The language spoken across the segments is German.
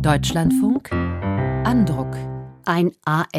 Deutschlandfunk Andruck. Ein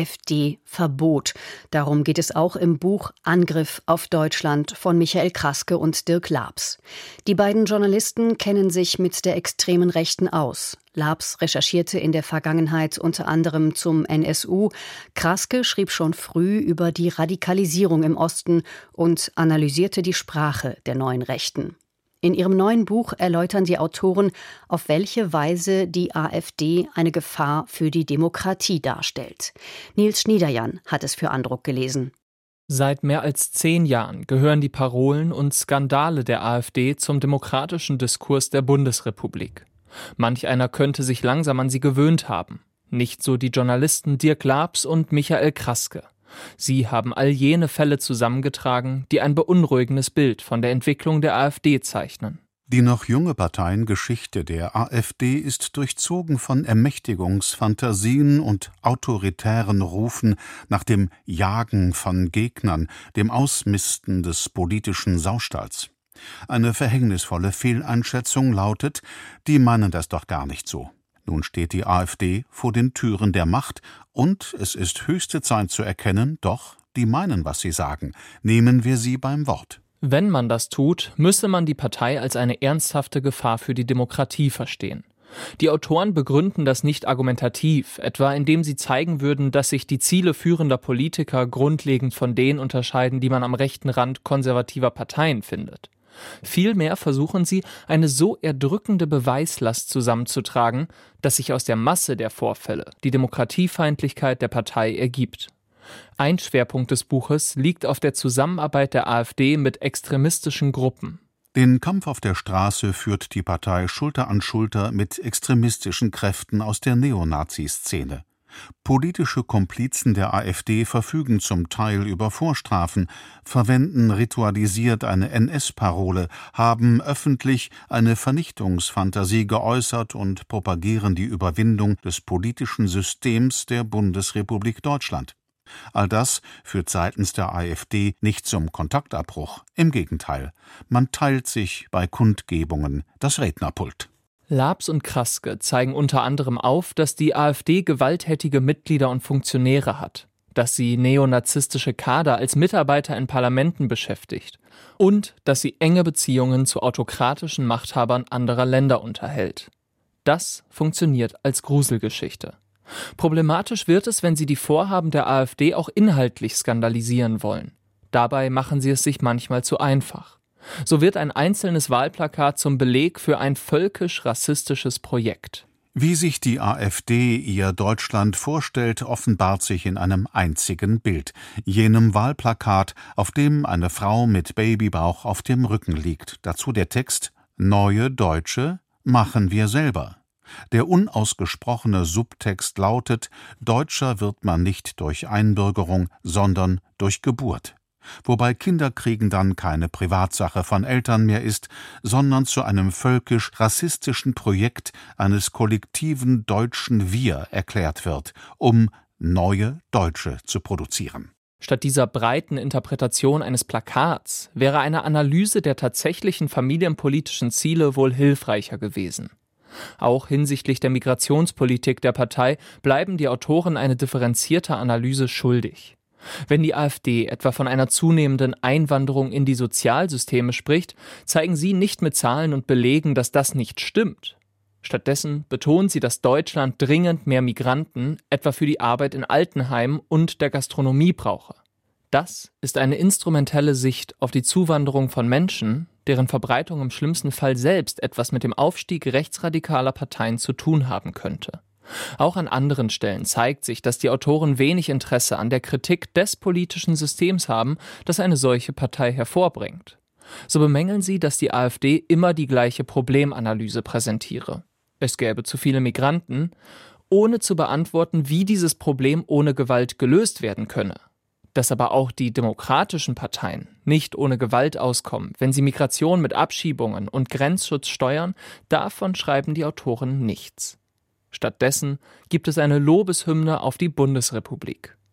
AfD-Verbot. Darum geht es auch im Buch Angriff auf Deutschland von Michael Kraske und Dirk Laabs. Die beiden Journalisten kennen sich mit der extremen Rechten aus. Laabs recherchierte in der Vergangenheit unter anderem zum NSU. Kraske schrieb schon früh über die Radikalisierung im Osten und analysierte die Sprache der neuen Rechten. In ihrem neuen Buch erläutern die Autoren, auf welche Weise die AfD eine Gefahr für die Demokratie darstellt. Nils Schniederjan hat es für Andruck gelesen. Seit mehr als 10 Jahren gehören die Parolen und Skandale der AfD zum demokratischen Diskurs der Bundesrepublik. Manch einer könnte sich langsam an sie gewöhnt haben. Nicht so die Journalisten Dirk Laabs und Michael Kraske. Sie haben all jene Fälle zusammengetragen, die ein beunruhigendes Bild von der Entwicklung der AfD zeichnen. Die noch junge Parteiengeschichte der AfD ist durchzogen von Ermächtigungsfantasien und autoritären Rufen nach dem Jagen von Gegnern, dem Ausmisten des politischen Saustalls. Eine verhängnisvolle Fehleinschätzung lautet, die meinen das doch gar nicht so. Nun steht die AfD vor den Türen der Macht und es ist höchste Zeit zu erkennen, doch, die meinen, was sie sagen. Nehmen wir sie beim Wort. Wenn man das tut, müsse man die Partei als eine ernsthafte Gefahr für die Demokratie verstehen. Die Autoren begründen das nicht argumentativ, etwa indem sie zeigen würden, dass sich die Ziele führender Politiker grundlegend von denen unterscheiden, die man am rechten Rand konservativer Parteien findet. Vielmehr versuchen sie, eine so erdrückende Beweislast zusammenzutragen, dass sich aus der Masse der Vorfälle die Demokratiefeindlichkeit der Partei ergibt. Ein Schwerpunkt des Buches liegt auf der Zusammenarbeit der AfD mit extremistischen Gruppen. Den Kampf auf der Straße führt die Partei Schulter an Schulter mit extremistischen Kräften aus der Neonazi-Szene. Politische Komplizen der AfD verfügen zum Teil über Vorstrafen, verwenden ritualisiert eine NS-Parole, haben öffentlich eine Vernichtungsfantasie geäußert und propagieren die Überwindung des politischen Systems der Bundesrepublik Deutschland. All das führt seitens der AfD nicht zum Kontaktabbruch. Im Gegenteil, man teilt sich bei Kundgebungen das Rednerpult. Laabs und Kraske zeigen unter anderem auf, dass die AfD gewalttätige Mitglieder und Funktionäre hat, dass sie neonazistische Kader als Mitarbeiter in Parlamenten beschäftigt und dass sie enge Beziehungen zu autokratischen Machthabern anderer Länder unterhält. Das funktioniert als Gruselgeschichte. Problematisch wird es, wenn sie die Vorhaben der AfD auch inhaltlich skandalisieren wollen. Dabei machen sie es sich manchmal zu einfach. So wird ein einzelnes Wahlplakat zum Beleg für ein völkisch-rassistisches Projekt. Wie sich die AfD ihr Deutschland vorstellt, offenbart sich in einem einzigen Bild, jenem Wahlplakat, auf dem eine Frau mit Babybauch auf dem Rücken liegt. Dazu der Text: Neue Deutsche machen wir selber. Der unausgesprochene Subtext lautet: Deutscher wird man nicht durch Einbürgerung, sondern durch Geburt. Wobei Kinderkriegen dann keine Privatsache von Eltern mehr ist, sondern zu einem völkisch-rassistischen Projekt eines kollektiven deutschen Wir erklärt wird, um neue Deutsche zu produzieren. Statt dieser breiten Interpretation eines Plakats wäre eine Analyse der tatsächlichen familienpolitischen Ziele wohl hilfreicher gewesen. Auch hinsichtlich der Migrationspolitik der Partei bleiben die Autoren eine differenzierte Analyse schuldig. Wenn die AfD etwa von einer zunehmenden Einwanderung in die Sozialsysteme spricht, zeigen sie nicht mit Zahlen und Belegen, dass das nicht stimmt. Stattdessen betont sie, dass Deutschland dringend mehr Migranten, etwa für die Arbeit in Altenheimen und der Gastronomie brauche. Das ist eine instrumentelle Sicht auf die Zuwanderung von Menschen, deren Verbreitung im schlimmsten Fall selbst etwas mit dem Aufstieg rechtsradikaler Parteien zu tun haben könnte. Auch an anderen Stellen zeigt sich, dass die Autoren wenig Interesse an der Kritik des politischen Systems haben, das eine solche Partei hervorbringt. So bemängeln sie, dass die AfD immer die gleiche Problemanalyse präsentiere. Es gäbe zu viele Migranten, ohne zu beantworten, wie dieses Problem ohne Gewalt gelöst werden könne. Dass aber auch die demokratischen Parteien nicht ohne Gewalt auskommen, wenn sie Migration mit Abschiebungen und Grenzschutz steuern, davon schreiben die Autoren nichts. Stattdessen gibt es eine Lobeshymne auf die Bundesrepublik.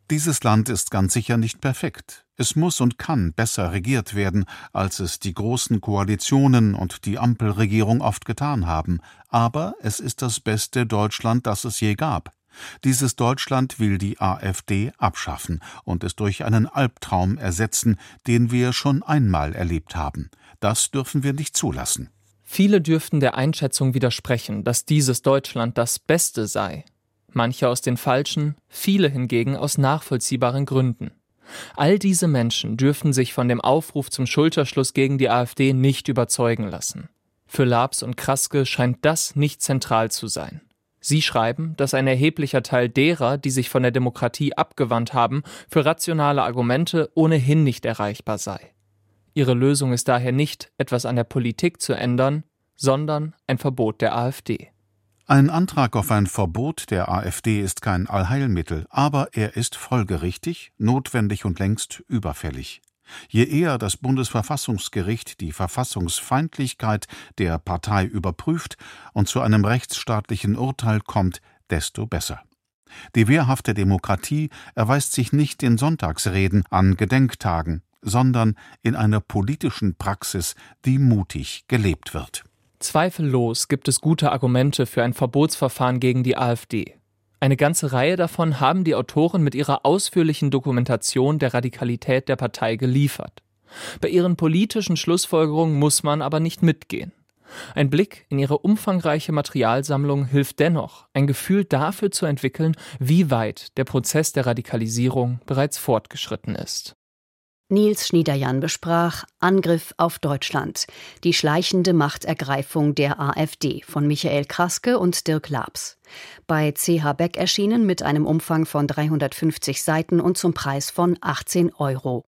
Dieses Land ist ganz sicher nicht perfekt. Es muss und kann besser regiert werden, als es die großen Koalitionen und die Ampelregierung oft getan haben. Aber es ist das beste Deutschland, das es je gab. Dieses Deutschland will die AfD abschaffen und es durch einen Albtraum ersetzen, den wir schon einmal erlebt haben. Das dürfen wir nicht zulassen. Viele dürften der Einschätzung widersprechen, dass dieses Deutschland das Beste sei. Manche aus den falschen, viele hingegen aus nachvollziehbaren Gründen. All diese Menschen dürften sich von dem Aufruf zum Schulterschluss gegen die AfD nicht überzeugen lassen. Für Laabs und Kraske scheint das nicht zentral zu sein. Sie schreiben, dass ein erheblicher Teil derer, die sich von der Demokratie abgewandt haben, für rationale Argumente ohnehin nicht erreichbar sei. Ihre Lösung ist daher nicht, etwas an der Politik zu ändern, sondern ein Verbot der AfD. Ein Antrag auf ein Verbot der AfD ist kein Allheilmittel, aber er ist folgerichtig, notwendig und längst überfällig. Je eher das Bundesverfassungsgericht die Verfassungsfeindlichkeit der Partei überprüft und zu einem rechtsstaatlichen Urteil kommt, desto besser. Die wehrhafte Demokratie erweist sich nicht in Sonntagsreden an Gedenktagen, sondern in einer politischen Praxis, die mutig gelebt wird. Zweifellos gibt es gute Argumente für ein Verbotsverfahren gegen die AfD. Eine ganze Reihe davon haben die Autoren mit ihrer ausführlichen Dokumentation der Radikalität der Partei geliefert. Bei ihren politischen Schlussfolgerungen muss man aber nicht mitgehen. Ein Blick in ihre umfangreiche Materialsammlung hilft dennoch, ein Gefühl dafür zu entwickeln, wie weit der Prozess der Radikalisierung bereits fortgeschritten ist. Nils Schniederjan besprach Angriff auf Deutschland, die schleichende Machtergreifung der AfD von Michael Kraske und Dirk Laabs. Bei CH Beck erschienen mit einem Umfang von 350 Seiten und zum Preis von 18 €.